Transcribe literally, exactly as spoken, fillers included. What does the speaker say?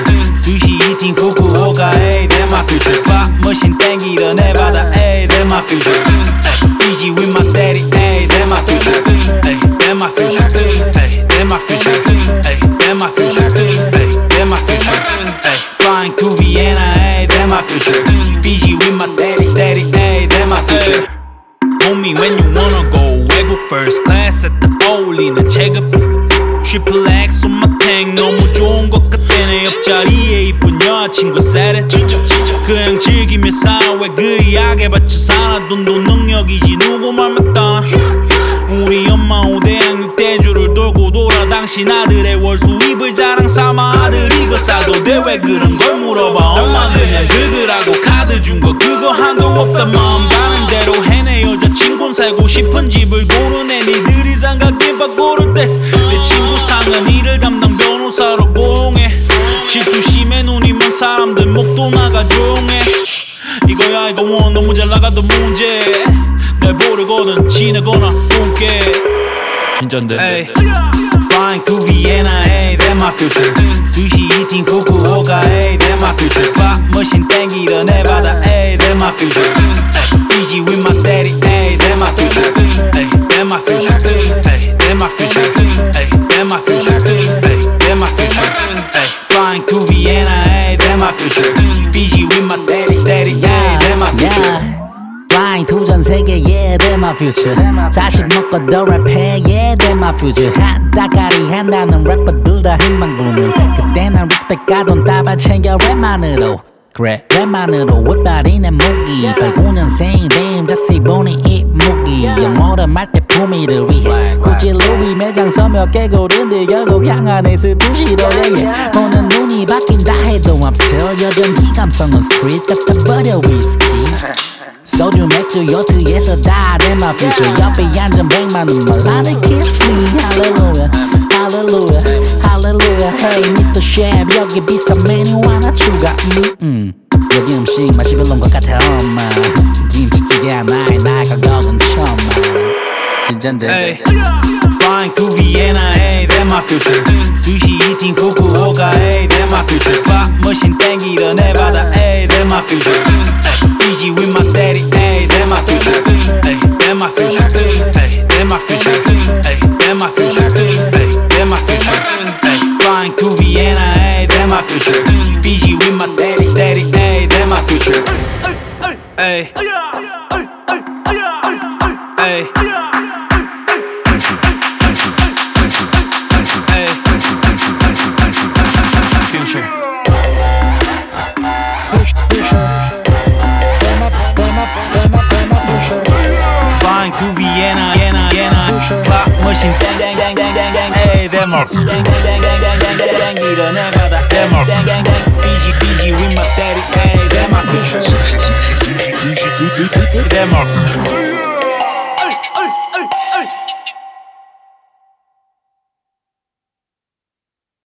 Sushi eating Fukuoka, ayy, that my future. Slot machine 땡기던 Nevada, ayy, that my future. Ay, Fiji with my daddy, ayy, that my future. Ay, that my future. Ay, that my future. Ay, that my future. Ay, that my future. Ay, flying to Vienna, ayy, that my future. Fiji with my daddy, daddy, ayy, that my future. Homie, when you wanna go 외국 first class at the 어울리는 체급 Triple X on my tank 너무 좋은 것 같아 내 옆자리에 이쁜 여자친구 세대 그냥 즐기며 살아 왜 그리 약에 받쳐 사나 돈도 능력이지 누구 말 맞다 우리 엄마 오대양 육대주를 돌고 돌아 당신 아들의 월수입을 자랑 삼아 아들 이거 사도 돼 왜 그런 걸 물어봐 엄마 그냥 긁으라고 카드 준 거 그거 한도 없다 마음 가는 대로 해내 여자친구는 살고 싶은 집을 고르네 니들이 삼각김밥 고를 때 내 친구 상은 일을 담당 변호사로 고용해 질투 심해 눈이 먼 사람들 목도 나가 조용해 이거야 이거 원 너무 잘 나가도 문제 날 모르거든 지내거나 꿈깨 진짠데 ay. Flying to Vienna, ayy, that my future. Sushi eating Fukuoka, ayy, that my future. Slot machine 땡기던 Nevada, ayy, that my future. Ay, Fiji with my daddy, ayy, that my future. Ay, that my future. Ay, that my future. Ay, that my future. Ay, that my future. Ay, flying to Vienna, ayy, that my future. Fiji with my daddy, daddy, ayy, that my future. Flying to 전 세계, yeah, that's my future. 사십 먹고 더 랩해, yeah, that's my future. 핫다가리 한다는 래퍼들 다 힘만 부는 그때 난 리스펙 가돈 따발 챙겨 랩만으로 그래 랩만으로 윗발이 내 무기 팔십구 년생 damn 자세히 보니 이 무기 영어로 말때 품위를 위해 굳이 로비 매장 서며 깨고른데 결국 향하네 스투시로 yeah. 보는 눈이 바뀐다 해도 I'm still 여전히 감성은 street 같아 버려 whiskey 소주 맥주 요트에서 다 내 my future 옆에 앉은 백만은 말라네 kiss me hallelujah hallelujah hallelujah hey 미스터 Chef 여기 비싼 메뉴 하나 추가 음, 음. 여기 음식 맛이 별론 것 같아 엄마 김치찌개 하나에 나갈 거건 처음 말해 진짠데 Flying to Vienna, ayy, that my future. Sushi eating Fukuoka, ayy, that my future. Slot machine 땡기던 Nevada, ayy, that my future. Ay, Fiji with my daddy, ayy, that my future. Ay, that my future. Ay, that my future. Ay, that my future. Ay, that my future. Ay, flying to Vienna, ayy, that my future. Fiji with my daddy, daddy, ayy, that my future. Ay, ay. Flying to Vienna, Vienna, Vienna. Slot machine, dang, dang, dang, dang, dang, dang. Hey, that mark. Dang, dang, dang, dang, dang, dang, dang, dang. Need a Nevada, that mark. Dang, dang, dang. Fiji, Fiji with my daddy. Hey, that mark. That mark.